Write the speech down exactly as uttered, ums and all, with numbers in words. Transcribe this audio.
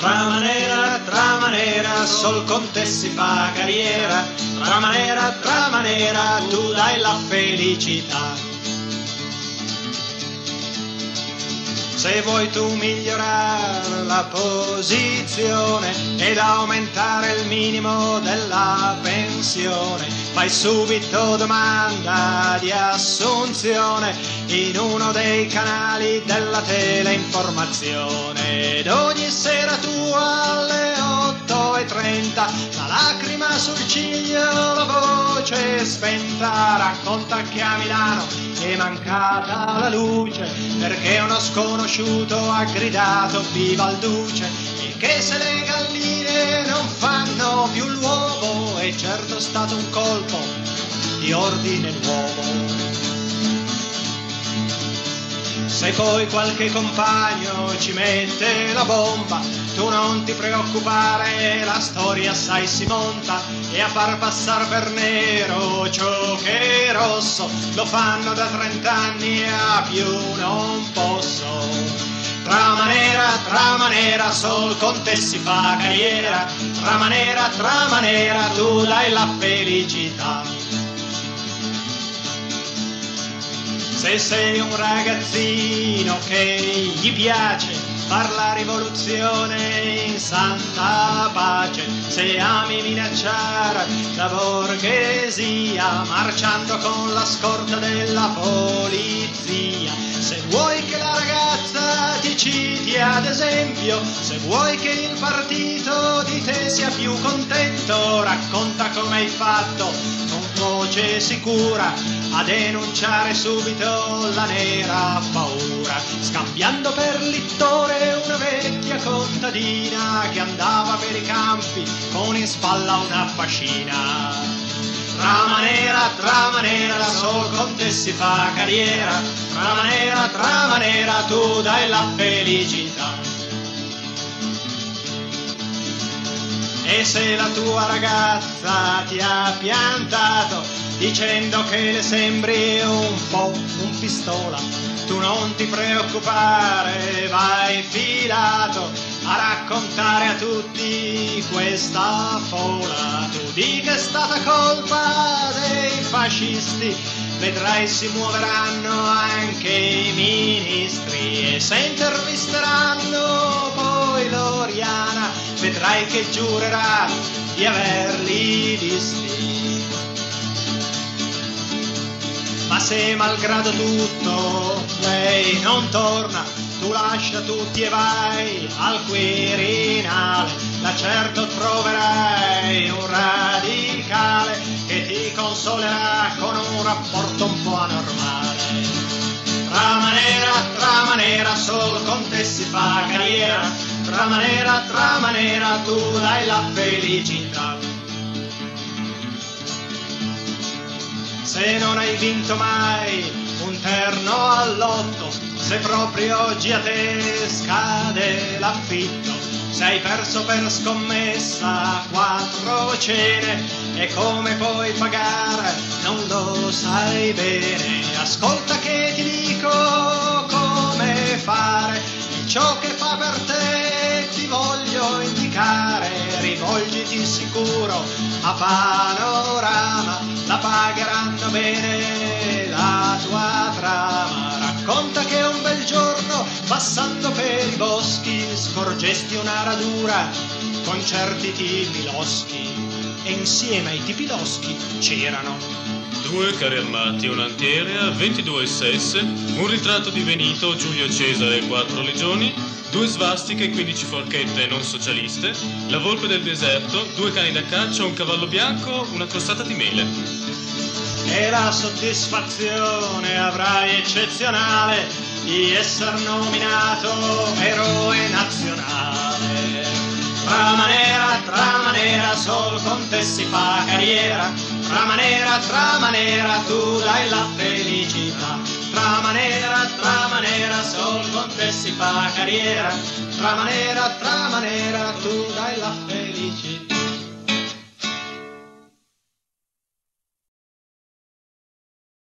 Trama nera, trama nera, sol con te si fa carriera. Trama nera, trama nera, tu dai la felicità. Se vuoi tu migliorare la posizione ed aumentare il minimo della pensione, fai subito domanda di assunzione in uno dei canali della teleinformazione. Ed ogni sera tu alle otto e trenta, la lacrima sul ciglio, la voce spenta, racconta che a Milano è mancata la luce perché uno sconosciuto ha gridato viva il duce, e che se le galline non fanno più l'uovo è certo stato un colpo di ordine nuovo. Se poi qualche compagno ci mette la bomba, tu non ti preoccupare, la storia assai si monta, e a far passare per nero ciò che è rosso lo fanno da trent'anni e a più non posso. Trama nera, trama nera, sol con te si fa carriera. Trama nera, trama nera, tu dai la felicità. Se sei un ragazzino che gli piace far la rivoluzione in santa pace, se ami minacciare la borghesia marciando con la scorta della polizia, se vuoi che la ragazza ti citi ad esempio, se vuoi che il partito di te sia più contento, racconta come hai fatto con voce sicura a denunciare subito la nera paura, scambiando per littore una vecchia contadina che andava per i campi con in spalla una fascina. Trama nera, trama nera, sol con te si fa carriera. Trama nera, trama nera, tu dai la felicità. E se la tua ragazza ti ha piantato dicendo che le sembri un po' un pistola, tu non ti preoccupare, vai filato a raccontare a tutti questa fola. Tu di che è stata colpa dei fascisti, vedrai si muoveranno anche i ministri, e se intervisteranno poi Loriana vedrai che giurerà di averli visti. Ma se malgrado tutto lei non torna, tu lascia tutti e vai al Quirinale, da certo troverai un radicale che ti consolerà con un rapporto un po' anormale. Trama nera, trama nera, sol con te si fa carriera. Trama nera, trama nera, tu dai la felicità. Se non hai vinto mai un terno all'otto, se proprio oggi a te scade l'affitto, se hai perso per scommessa quattro cene e come puoi pagare non lo sai bene, ascolta che ti dico come fare, e ciò che fa per te ti voglio indicare, rivolgiti sicuro a Panorama, la pagheranno bene la tua trama. Racconta che un bel giorno, passando per i boschi, scorgesti una radura con certi tipi loschi, e insieme ai tipi loschi c'erano due carri armati, un'anteria, ventidue S S, un ritratto di Benito, Giulio Cesare e quattro legioni, due svastiche, quindici forchette non socialiste, la volpe del deserto, due cani da caccia, un cavallo bianco, una crostata di mele. E la soddisfazione avrai eccezionale di essere nominato eroe nazionale. Trama nera, trama nera, sol con te si fa carriera. Trama nera, trama nera, tu dai la felicità. Trama nera, trama nera, sol con te si fa carriera. Trama nera, trama nera, tu dai la felicità.